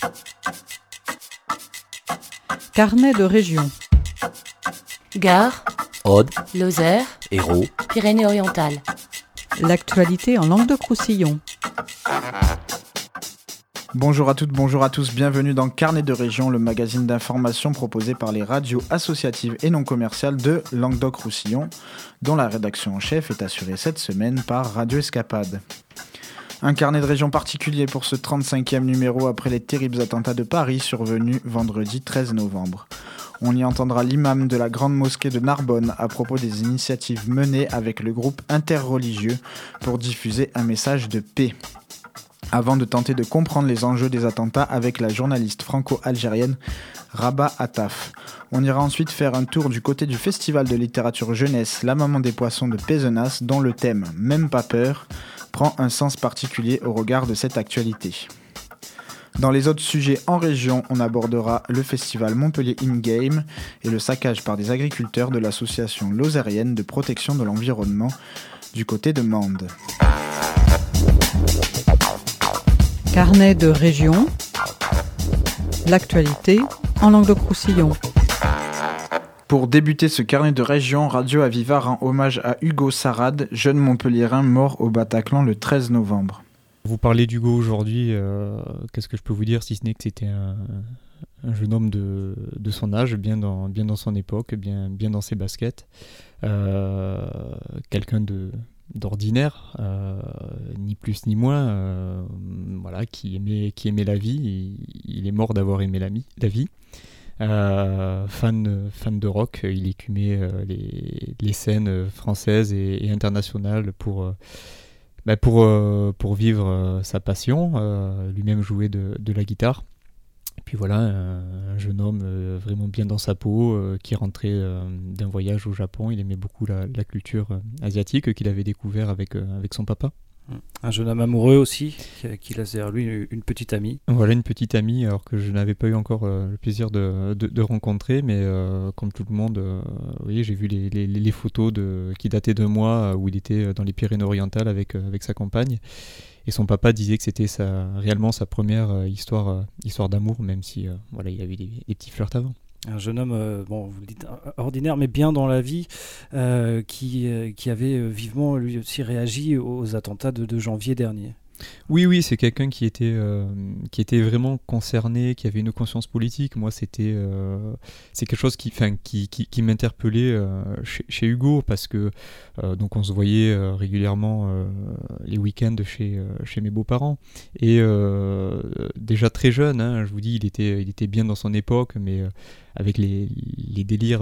Carnet de région. Gard, Aude, Lozère, Hérault, Pyrénées-Orientales. L'actualité en Languedoc-Roussillon. Bonjour à toutes, bonjour à tous, bienvenue dans Carnet de région, le magazine d'information proposé par les radios associatives et non commerciales de Languedoc-Roussillon, dont la rédaction en chef est assurée cette semaine par Radio Escapade. Un carnet de région particulier pour ce 35e numéro après les terribles attentats de Paris survenus vendredi 13 novembre. On y entendra l'imam de la grande mosquée de Narbonne à propos des initiatives menées avec le groupe interreligieux pour diffuser un message de paix. Avant de tenter de comprendre les enjeux des attentats avec la journaliste franco-algérienne Rabah Attaf. On ira ensuite faire un tour du côté du festival de littérature jeunesse La Maman des Poissons de Pézenas, dont le thème « Même pas peur » prend un sens particulier au regard de cette actualité. Dans les autres sujets en région, on abordera le festival Montpellier In-Game et le saccage par des agriculteurs de l'association lozérienne de protection de l'environnement du côté de Mende. Carnet de région. L'actualité en Languedoc-Roussillon. Pour débuter ce carnet de région, Radio Aviva rend hommage à Hugo Sarrad, jeune Montpelliérain mort au Bataclan le 13 novembre. Vous parlez d'Hugo aujourd'hui, qu'est-ce que je peux vous dire si ce n'est que c'était un jeune homme de son âge, bien dans son époque, bien dans ses baskets. Quelqu'un d'ordinaire, ni plus ni moins, qui aimait la vie. Il est mort d'avoir aimé la vie. Fan de rock, il écumait les scènes françaises et internationales pour vivre sa passion. Lui-même jouait de la guitare. Et puis voilà, un jeune homme vraiment bien dans sa peau, qui rentrait d'un voyage au Japon. Il aimait beaucoup la culture asiatique qu'il avait découvert avec son papa. Un jeune homme amoureux aussi, qui laisse derrière lui une petite amie. Voilà, une petite amie, alors que je n'avais pas eu encore le plaisir de rencontrer, mais comme tout le monde, oui, j'ai vu les photos qui dataient de moi, où il était dans les Pyrénées-Orientales avec sa compagne. Et son papa disait que c'était réellement sa première histoire d'amour, même si il y avait des petits flirts avant. Un jeune homme, vous le dites, ordinaire, mais bien dans la vie, qui avait vivement lui aussi réagi aux attentats de janvier dernier. Oui, c'est quelqu'un qui était vraiment concerné, qui avait une conscience politique. Moi, c'est quelque chose qui m'interpellait chez Hugo, parce que donc on se voyait régulièrement les week-ends chez mes beaux-parents. Et déjà très jeune, je vous dis, il était bien dans son époque, mais avec les délires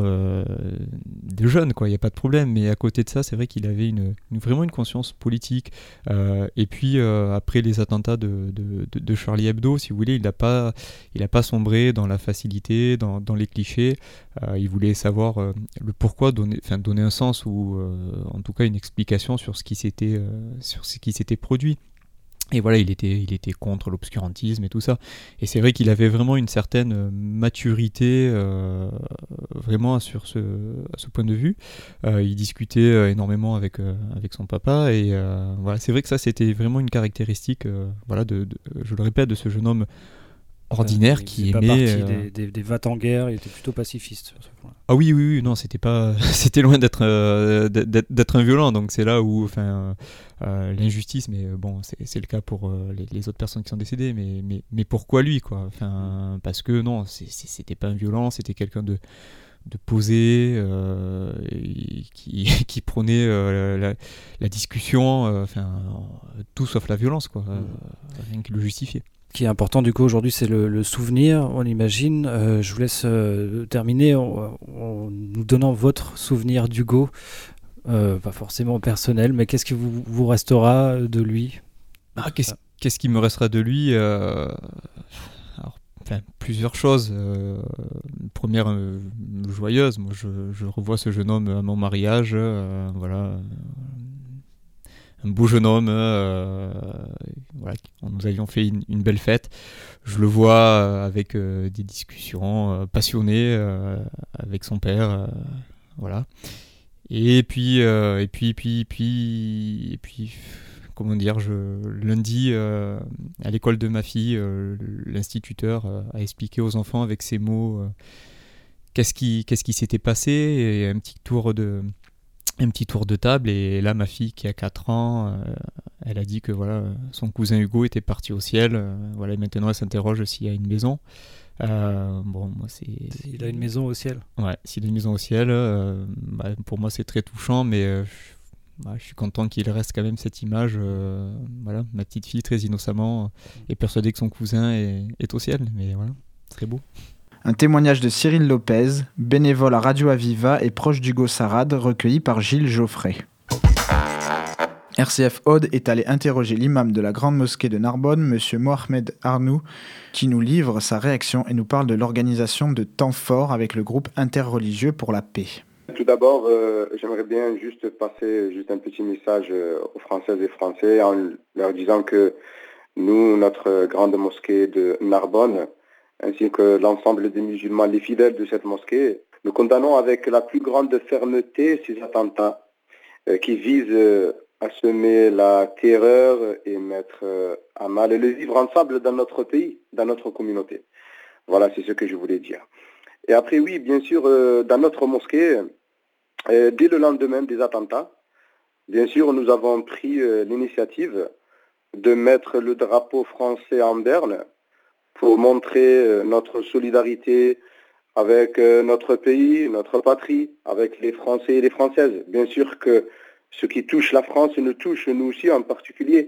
de jeunes, quoi, il n'y a pas de problème. Mais à côté de ça, c'est vrai qu'il avait vraiment une conscience politique. Et puis après les attentats de Charlie Hebdo, si vous voulez, il n'a pas sombré dans la facilité, dans les clichés. Il voulait savoir le pourquoi, donner un sens ou en tout cas une explication sur ce qui s'était produit. Et voilà, il était contre l'obscurantisme et tout ça. Et c'est vrai qu'il avait vraiment une certaine maturité vraiment sur ce point de vue. Il discutait énormément avec son papa. Et voilà, c'est vrai que ça, c'était vraiment une caractéristique, je le répète, de ce jeune homme ordinaire qui aimait... pas parti des vats en guerre, il était plutôt pacifiste sur ce point. Ah oui, non, c'était loin d'être un violent, donc c'est là où l'injustice, mais bon, c'est le cas pour les autres personnes qui sont décédées, mais pourquoi lui, quoi, parce que non, c'était pas un violent, c'était quelqu'un de posé, qui prônait la discussion, tout sauf la violence, quoi, rien qui le justifiait. Ce qui est important du coup aujourd'hui, c'est le souvenir, on imagine. Je vous laisse terminer en nous donnant votre souvenir d'Hugo, pas forcément personnel, mais qu'est-ce qui vous restera de lui ? Qu'est-ce qui me restera de lui ? Plusieurs choses. Première, joyeuse. Moi, je revois ce jeune homme à mon mariage. Un beau jeune homme, nous avions fait une belle fête. Je le vois avec des discussions passionnées avec son père, voilà. Et puis lundi, à l'école de ma fille, l'instituteur a expliqué aux enfants avec ses mots qu'est-ce qui s'était passé, et un petit tour de table. Et là, ma fille qui a 4 ans, elle a dit que voilà, son cousin Hugo était parti au ciel. Voilà, et maintenant, elle s'interroge s'il y a une maison. Moi, Il a une maison au ciel. Ouais, s'il a une maison au ciel, pour moi, c'est très touchant, mais je suis content qu'il reste quand même cette image. Voilà, ma petite fille, très innocemment, est persuadée que son cousin est au ciel. Mais voilà, très beau. Un témoignage de Cyril Lopez, bénévole à Radio Aviva et proche d'Hugo Sarrad, recueilli par Gilles Geoffrey. RCF Aude est allé interroger l'imam de la Grande Mosquée de Narbonne, M. Mohamed Arnou, qui nous livre sa réaction et nous parle de l'organisation de temps forts avec le groupe interreligieux pour la paix. Tout d'abord, j'aimerais bien juste passer un petit message aux Françaises et Français en leur disant que nous, notre Grande Mosquée de Narbonne, ainsi que l'ensemble des musulmans, les fidèles de cette mosquée, nous condamnons avec la plus grande fermeté ces attentats qui visent à semer la terreur et mettre à mal le vivre ensemble dans notre pays, dans notre communauté. Voilà, c'est ce que je voulais dire. Et après, oui, bien sûr, dans notre mosquée, dès le lendemain des attentats, bien sûr, nous avons pris l'initiative de mettre le drapeau français en berne pour montrer notre solidarité avec notre pays, notre patrie, avec les Français et les Françaises. Bien sûr que ce qui touche la France nous touche nous aussi en particulier.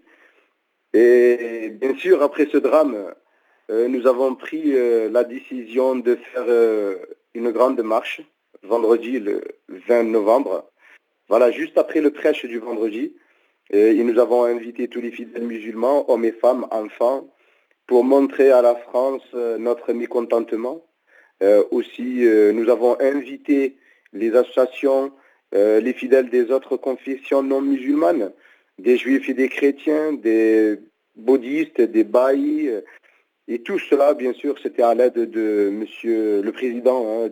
Et bien sûr, après ce drame, nous avons pris la décision de faire une grande marche, vendredi le 20 novembre. Voilà, juste après le prêche du vendredi. Et nous avons invité tous les fidèles musulmans, hommes et femmes, enfants, pour montrer à la France notre mécontentement. Aussi, nous avons invité les associations, les fidèles des autres confessions non musulmanes, des juifs et des chrétiens, des bouddhistes, des bahis, et tout cela, bien sûr, c'était à l'aide de monsieur le président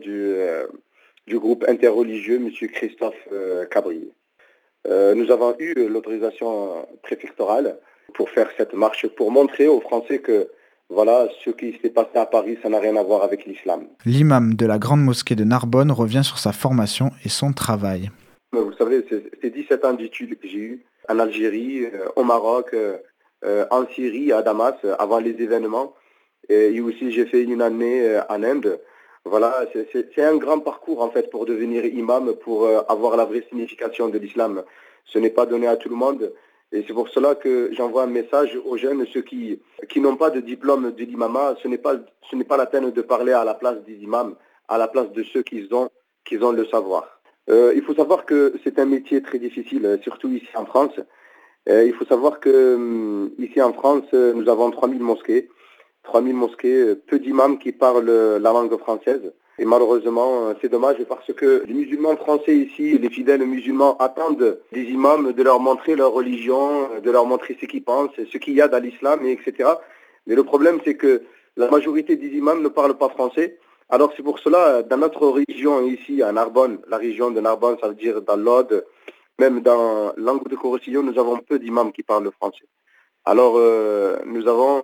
du groupe interreligieux, monsieur Christophe Cabrier. Nous avons eu l'autorisation préfectorale pour faire cette marche, pour montrer aux Français que voilà, ce qui s'est passé à Paris, ça n'a rien à voir avec l'islam. L'imam de la Grande Mosquée de Narbonne revient sur sa formation et son travail. Vous savez, c'est 17 ans d'études que j'ai eu en Algérie, au Maroc, en Syrie, à Damas, avant les événements. Et aussi, j'ai fait une année en Inde. Voilà, c'est un grand parcours en fait pour devenir imam, pour avoir la vraie signification de l'islam. Ce n'est pas donné à tout le monde. Et c'est pour cela que j'envoie un message aux jeunes, ceux qui n'ont pas de diplôme de l'imama. Ce n'est pas la peine de parler à la place des imams, à la place de ceux qui ont le savoir. Il faut savoir que c'est un métier très difficile, surtout ici en France. Il faut savoir que ici en France, nous avons 3000 mosquées. 3000 mosquées, peu d'imams qui parlent la langue française. Et malheureusement, c'est dommage parce que les musulmans français ici, les fidèles musulmans attendent des imams de leur montrer leur religion, de leur montrer ce qu'ils pensent, ce qu'il y a dans l'islam, etc. Mais le problème, c'est que la majorité des imams ne parlent pas français. Alors c'est pour cela, dans notre région ici, à Narbonne, la région de Narbonne, ça veut dire dans l'Aude, même dans Languedoc-Roussillon, nous avons peu d'imams qui parlent français. Alors nous avons,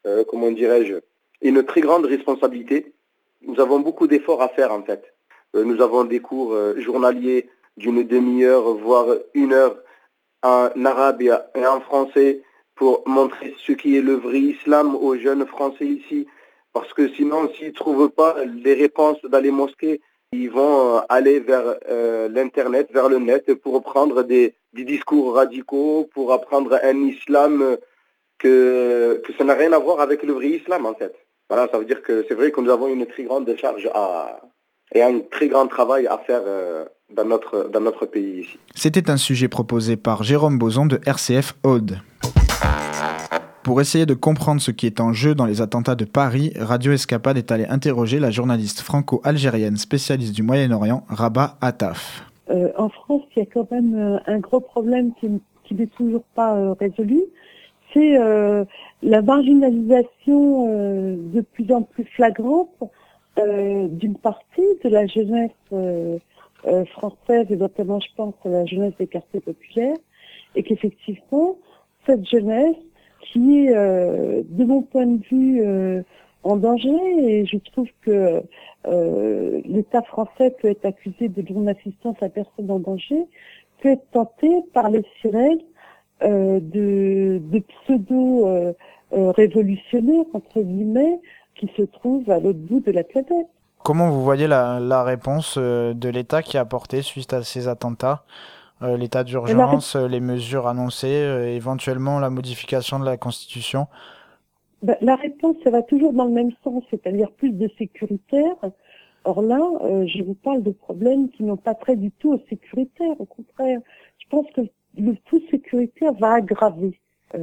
une très grande responsabilité. Nous avons beaucoup d'efforts à faire en fait. Nous avons des cours journaliers d'une demi-heure, voire 1 heure en arabe et en français pour montrer ce qui est le vrai islam aux jeunes Français ici. Parce que sinon, s'ils ne trouvent pas les réponses dans les mosquées, ils vont aller vers l'Internet, vers le net pour prendre des discours radicaux, pour apprendre un islam que ça n'a rien à voir avec le vrai islam en fait. Voilà, ça veut dire que c'est vrai que nous avons une très grande charge et un très grand travail à faire dans notre pays ici. C'était un sujet proposé par Jérôme Boson de RCF Aude. Pour essayer de comprendre ce qui est en jeu dans les attentats de Paris, Radio Escapade est allée interroger la journaliste franco-algérienne spécialiste du Moyen-Orient, Rabah Attaf. En France, il y a quand même un gros problème qui n'est toujours pas résolu. C'est la marginalisation de plus en plus flagrante d'une partie de la jeunesse française, et notamment je pense à la jeunesse des quartiers populaires, et qu'effectivement, cette jeunesse qui est, de mon point de vue, en danger, et je trouve que l'État français peut être accusé de non-assistance à personne en danger, peut être tenté par les sirènes de pseudo-révolutionnaires, entre guillemets, qui se trouvent à l'autre bout de la planète. Comment vous voyez la réponse de l'État qui a apporté suite à ces attentats, l'état d'urgence, les mesures annoncées, éventuellement la modification de la Constitution? La réponse, ça va toujours dans le même sens, c'est-à-dire plus de sécuritaire. Or là, je vous parle de problèmes qui n'ont pas trait du tout au sécuritaire. Au contraire, je pense que le tout sécuritaire va aggraver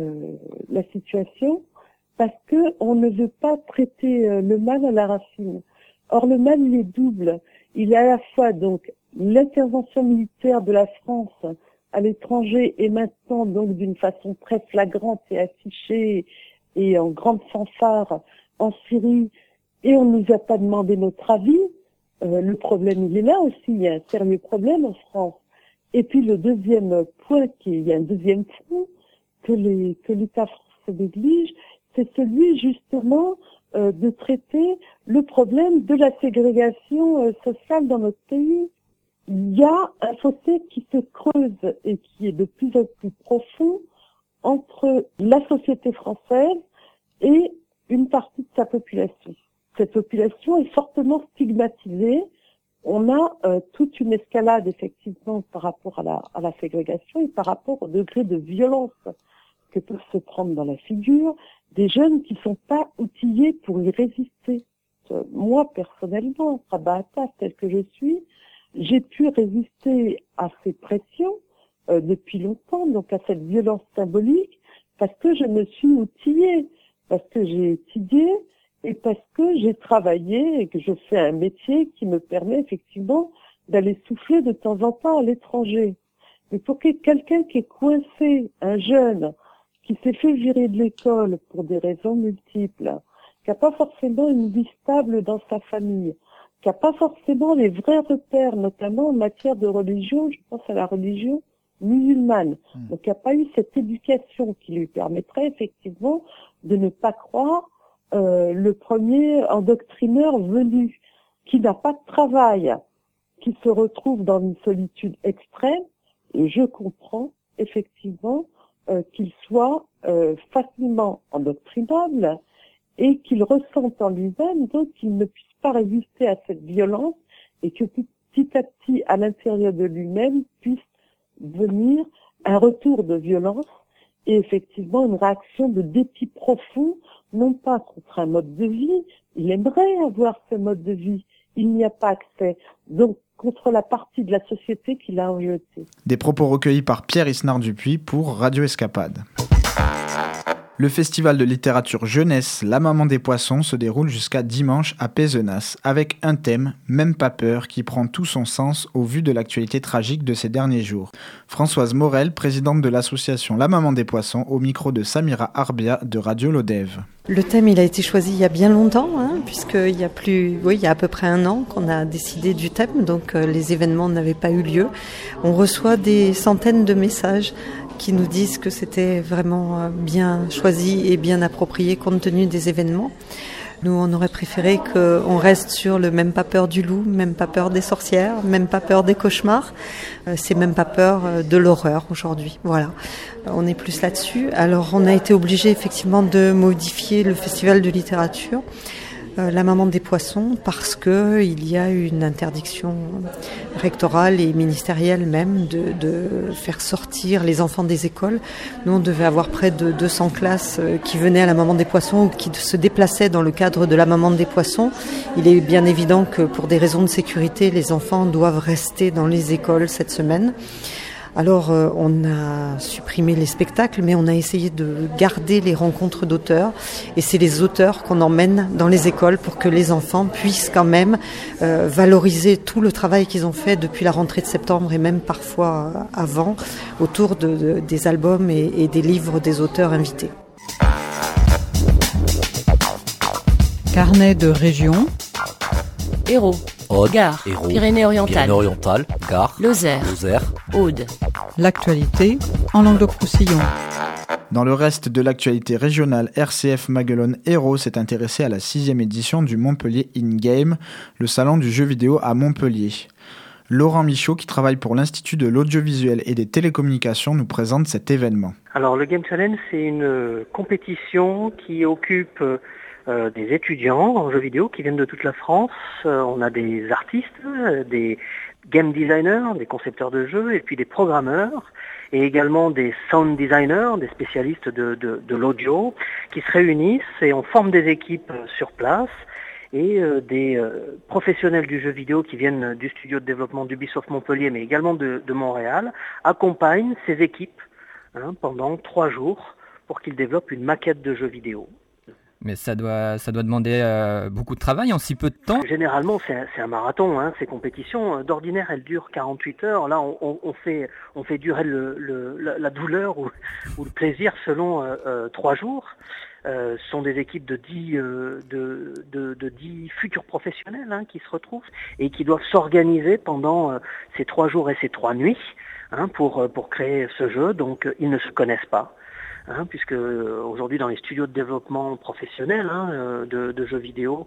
la situation parce que on ne veut pas traiter le mal à la racine. Or, le mal, il est double. Il y a à la fois donc l'intervention militaire de la France à l'étranger et maintenant donc d'une façon très flagrante et affichée et en grande fanfare en Syrie, et on ne nous a pas demandé notre avis. Le problème, il est là aussi, il y a un sérieux problème en France. Et puis le deuxième point, il y a un deuxième front que l'État français néglige, c'est celui justement de traiter le problème de la ségrégation sociale dans notre pays. Il y a un fossé qui se creuse et qui est de plus en plus profond entre la société française et une partie de sa population. Cette population est fortement stigmatisée. On a toute une escalade effectivement par rapport à la ségrégation et par rapport au degré de violence que peuvent se prendre dans la figure des jeunes qui ne sont pas outillés pour y résister. Moi, personnellement, Rabahata, tel que je suis, j'ai pu résister à ces pressions depuis longtemps, donc à cette violence symbolique, parce que je me suis outillée, parce que j'ai étudié et parce que j'ai travaillé et que je fais un métier qui me permet effectivement d'aller souffler de temps en temps à l'étranger. Mais pour que quelqu'un qui est coincé, un jeune, qui s'est fait virer de l'école pour des raisons multiples, qui n'a pas forcément une vie stable dans sa famille, qui n'a pas forcément les vrais repères, notamment en matière de religion, je pense à la religion musulmane, donc qui n'a pas eu cette éducation qui lui permettrait effectivement de ne pas croire le premier endoctrineur venu, qui n'a pas de travail, qui se retrouve dans une solitude extrême, et je comprends effectivement qu'il soit facilement endoctrinable et qu'il ressente en lui-même donc qu'il ne puisse pas résister à cette violence et que petit à petit à l'intérieur de lui-même puisse venir un retour de violence et effectivement une réaction de dépit profond, non pas contre un mode de vie, il aimerait avoir ce mode de vie, il n'y a pas accès, donc contre la partie de la société qui l'a rejeté. Des propos recueillis par Pierre Isnard-Dupuis pour Radio Escapade. Le festival de littérature jeunesse La Maman des Poissons se déroule jusqu'à dimanche à Pézenas, avec un thème, Même pas peur, qui prend tout son sens au vu de l'actualité tragique de ces derniers jours. Françoise Morel, présidente de l'association La Maman des Poissons, au micro de Samira Arbia de Radio Lodève. Le thème, il a été choisi il y a bien longtemps, puisqu'il y a il y a à peu près un an qu'on a décidé du thème, donc les événements n'avaient pas eu lieu. On reçoit des centaines de messages qui nous disent que c'était vraiment bien choisi et bien approprié compte tenu des événements. Nous, on aurait préféré qu'on reste sur le même pas peur du loup, même pas peur des sorcières, même pas peur des cauchemars. C'est même pas peur de l'horreur aujourd'hui. Voilà, on est plus là-dessus. Alors, on a été obligé effectivement de modifier le festival de littérature, La Maman des Poissons, parce que il y a une interdiction rectorale et ministérielle même de faire sortir les enfants des écoles. Nous, on devait avoir près de 200 classes qui venaient à La Maman des Poissons ou qui se déplaçaient dans le cadre de La Maman des Poissons. Il est bien évident que pour des raisons de sécurité, les enfants doivent rester dans les écoles cette semaine. Alors, on a supprimé les spectacles, mais on a essayé de garder les rencontres d'auteurs. Et c'est les auteurs qu'on emmène dans les écoles pour que les enfants puissent quand même valoriser tout le travail qu'ils ont fait depuis la rentrée de septembre et même parfois avant, autour des albums et des livres des auteurs invités. Carnet de région. Hérault, Aude, Gard, Hérault, Pyrénées-Orientales, Pyrénées-Orientales, Gard, Lozère, Lozère, Aude. L'actualité en Languedoc-Roussillon. Dans le reste de l'actualité régionale, RCF Maguelone Hérault s'est intéressé à la 6e édition du Montpellier In-Game, le salon du jeu vidéo à Montpellier. Laurent Michaud, qui travaille pour l'Institut de l'audiovisuel et des télécommunications, nous présente cet événement. Alors le Game Challenge, c'est une compétition qui occupe des étudiants en jeux vidéo qui viennent de toute la France. On a des artistes, des game designers, des concepteurs de jeux et puis des programmeurs et également des sound designers, des spécialistes de l'audio qui se réunissent et on forme des équipes sur place et des professionnels du jeu vidéo qui viennent du studio de développement d'Ubisoft Montpellier mais également de Montréal accompagnent ces équipes pendant 3 jours pour qu'ils développent une maquette de jeu vidéo. Mais ça doit demander beaucoup de travail en si peu de temps. Généralement, c'est un marathon, ces compétitions. D'ordinaire, elles durent 48 heures. Là, on fait durer la douleur ou le plaisir selon 3 jours. Ce sont des équipes de 10 futurs professionnels qui se retrouvent et qui doivent s'organiser pendant ces 3 jours et ces 3 nuits pour créer ce jeu. Donc, ils ne se connaissent pas. Puisque aujourd'hui dans les studios de développement professionnels de jeux vidéo,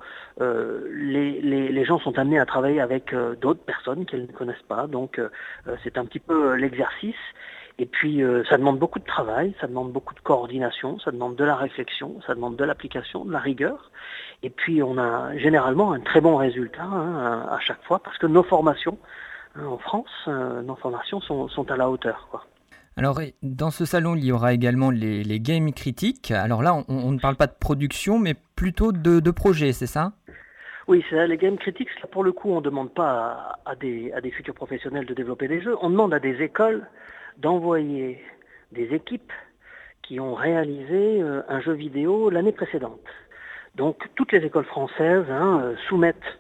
les gens sont amenés à travailler avec d'autres personnes qu'ils ne connaissent pas. Donc c'est un petit peu l'exercice. Et puis ça demande beaucoup de travail, ça demande beaucoup de coordination, ça demande de la réflexion, ça demande de l'application, de la rigueur. Et puis on a généralement un très bon résultat à chaque fois parce que nos formations en France, nos formations sont à la hauteur, quoi. Alors, dans ce salon, il y aura également les Game Critiques. Alors là, on ne parle pas de production, mais plutôt de projet, c'est ça ? Oui, c'est ça, les Game Critiques, là, pour le coup, on ne demande pas à des futurs professionnels de développer des jeux. On demande à des écoles d'envoyer des équipes qui ont réalisé un jeu vidéo l'année précédente. Donc, toutes les écoles françaises soumettent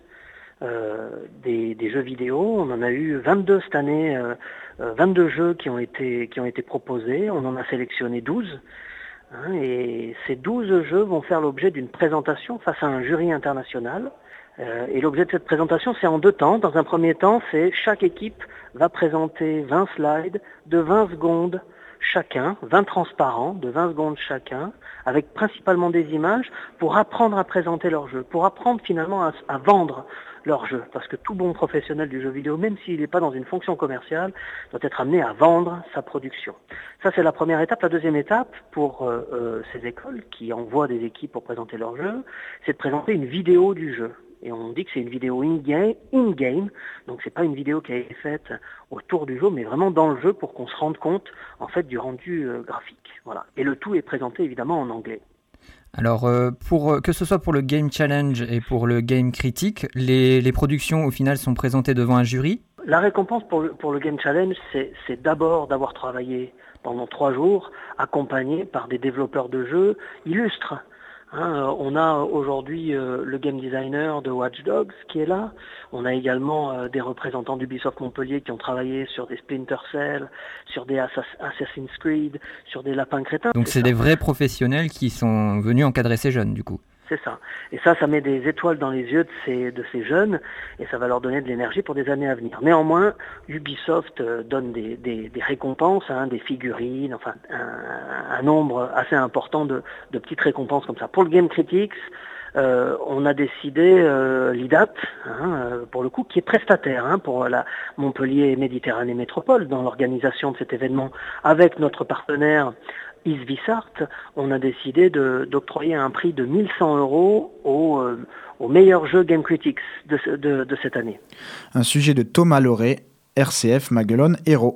des jeux vidéo. On en a eu 22 cette année, 22 jeux qui ont été proposés. On en a sélectionné 12. Et ces 12 jeux vont faire l'objet d'une présentation face à un jury international. Et l'objet de cette présentation, c'est en 2 temps. Dans un premier temps, c'est chaque équipe va présenter 20 slides de 20 secondes chacun, 20 transparents de 20 secondes chacun, avec principalement des images pour apprendre à présenter leur jeu, pour apprendre finalement à vendre leur jeu. Parce que tout bon professionnel du jeu vidéo, même s'il n'est pas dans une fonction commerciale, doit être amené à vendre sa production. Ça, c'est la première étape. La deuxième étape, pour ces écoles qui envoient des équipes pour présenter leur jeu, c'est de présenter une vidéo du jeu. Et on dit que c'est une vidéo in-game, donc c'est pas une vidéo qui a été faite autour du jeu, mais vraiment dans le jeu pour qu'on se rende compte en fait du rendu graphique. Voilà. Et le tout est présenté évidemment en anglais. Alors, que ce soit pour le Game Challenge et pour le Game Critique, les productions au final sont présentées devant un jury. La récompense pour le Game Challenge, c'est d'abord d'avoir travaillé pendant 3 jours, accompagné par des développeurs de jeux illustres. On a aujourd'hui le game designer de Watch Dogs qui est là. On a également des représentants d'Ubisoft Montpellier qui ont travaillé sur des Splinter Cell, sur des Assassin's Creed, sur des Lapins Crétins. Donc c'est des vrais professionnels qui sont venus encadrer ces jeunes du coup. C'est ça. Et ça met des étoiles dans les yeux de ces jeunes et ça va leur donner de l'énergie pour des années à venir. Néanmoins, Ubisoft donne des récompenses, des figurines, enfin un nombre assez important de petites récompenses comme ça. Pour le Game Critics, on a décidé l'IDAP, pour le coup, qui est prestataire pour la Montpellier Méditerranée Métropole dans l'organisation de cet événement avec notre partenaire Isvisart, on a décidé d'octroyer un prix de 1 100 € au meilleur jeu Game Critics de cette année. Un sujet de Thomas Lauré, RCF Maguelone Hérault.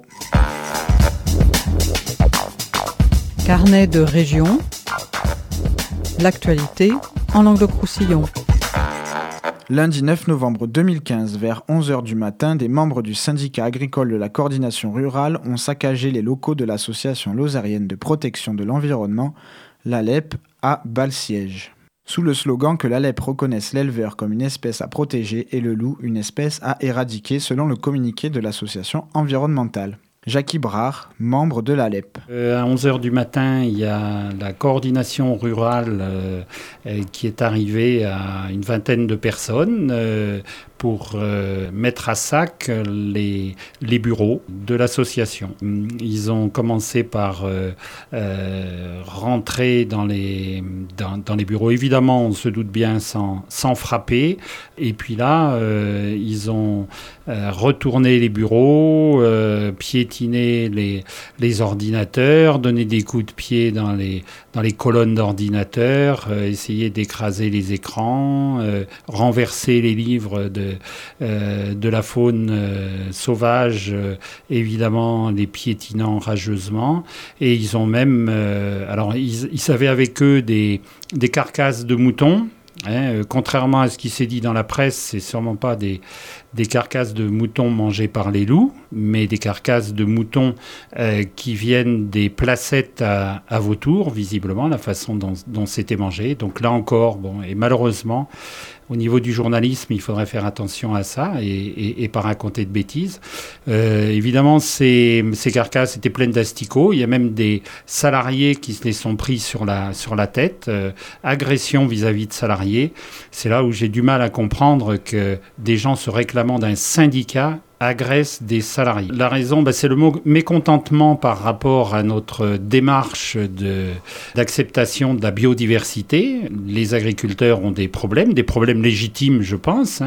Carnet de région, l'actualité en Languedoc-Roussillon. Lundi 9 novembre 2015, vers 11h du matin, des membres du syndicat agricole de la coordination rurale ont saccagé les locaux de l'association lozérienne de protection de l'environnement, l'ALEP, à Balsiège. Sous le slogan que l'ALEP reconnaisse l'éleveur comme une espèce à protéger et le loup une espèce à éradiquer selon le communiqué de l'association environnementale. Jackie Brard, membre de l'ALEP. À 11h du matin, il y a la coordination rurale qui est arrivée à une vingtaine de personnes pour mettre à sac les bureaux de l'association. Ils ont commencé par rentrer dans les bureaux, évidemment on se doute bien sans frapper, et puis là ils ont retourné les bureaux, piétiné les ordinateurs, donné des coups de pied dans les colonnes d'ordinateurs, essayer d'écraser les écrans, renverser les livres de la faune sauvage, évidemment les piétinant rageusement. Et ils ont même... alors ils avaient avec eux des carcasses de moutons. Contrairement à ce qui s'est dit dans la presse, c'est sûrement pas des carcasses de moutons mangées par les loups, mais des carcasses de moutons qui viennent des placettes à vautours, visiblement, la façon dont c'était mangé. Donc là encore, et malheureusement, au niveau du journalisme, il faudrait faire attention à ça et pas raconter de bêtises. Évidemment, ces carcasses étaient pleines d'asticots. Il y a même des salariés qui se les sont pris sur la tête. Agression vis-à-vis de salariés. C'est là où j'ai du mal à comprendre que des gens se réclamant d'un syndicat agresse des salariés. La raison, c'est le mot mécontentement par rapport à notre démarche d'acceptation de la biodiversité. Les agriculteurs ont des problèmes légitimes, je pense.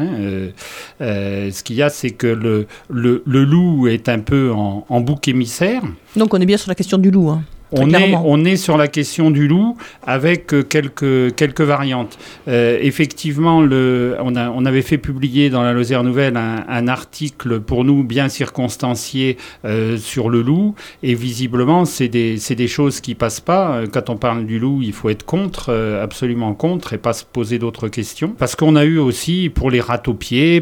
Ce qu'il y a, c'est que le loup est un peu en bouc émissaire. Donc on est bien sur la question du loup, On est sur la question du loup avec quelques variantes. Effectivement, on avait fait publier dans la Lozère Nouvelle un article pour nous bien circonstancié sur le loup, et visiblement c'est des choses qui passent pas. Quand on parle du loup, il faut être absolument contre, et pas se poser d'autres questions. Parce qu'on a eu aussi pour les râteaux-pieds,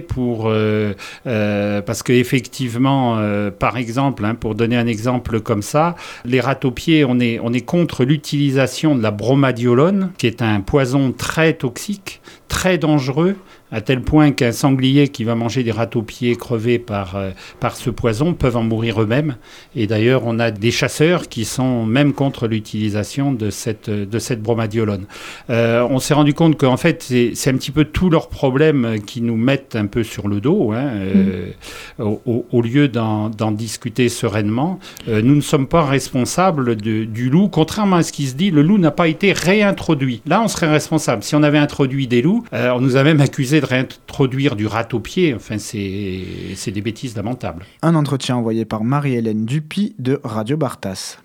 parce que effectivement, par exemple, pour donner un exemple comme ça, les râteaux-pieds, on est contre l'utilisation de la bromadiolone, qui est un poison très toxique, très dangereux, à tel point qu'un sanglier qui va manger des râteaux-pieds crevés par ce poison peuvent en mourir eux-mêmes. Et d'ailleurs, on a des chasseurs qui sont même contre l'utilisation de cette bromadiolone. On s'est rendu compte qu'en fait, c'est un petit peu tous leurs problèmes qui nous mettent un peu sur le dos, au lieu d'en discuter sereinement. Nous ne sommes pas responsables du loup. Contrairement à ce qui se dit, le loup n'a pas été réintroduit. Là, on serait responsable. Si on avait introduit des loups, on nous a même accusé de réintroduire du râteau-pied. Enfin, c'est des bêtises lamentables. Un entretien envoyé par Marie-Hélène Dupuis de Radio Bartas.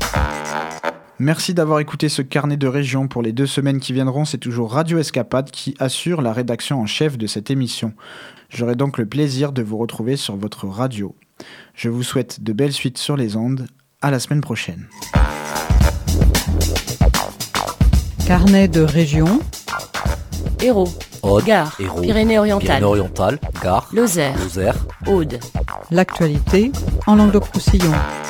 Merci d'avoir écouté ce carnet de région. Pour les 2 semaines qui viendront, c'est toujours Radio Escapade qui assure la rédaction en chef de cette émission. J'aurai donc le plaisir de vous retrouver sur votre radio. Je vous souhaite de belles suites sur les ondes. À la semaine prochaine. Carnet de région. Hérault, Gard, Pyrénées-Orientales, Gard, Lozère, Aude. L'actualité en langue de Roussillon.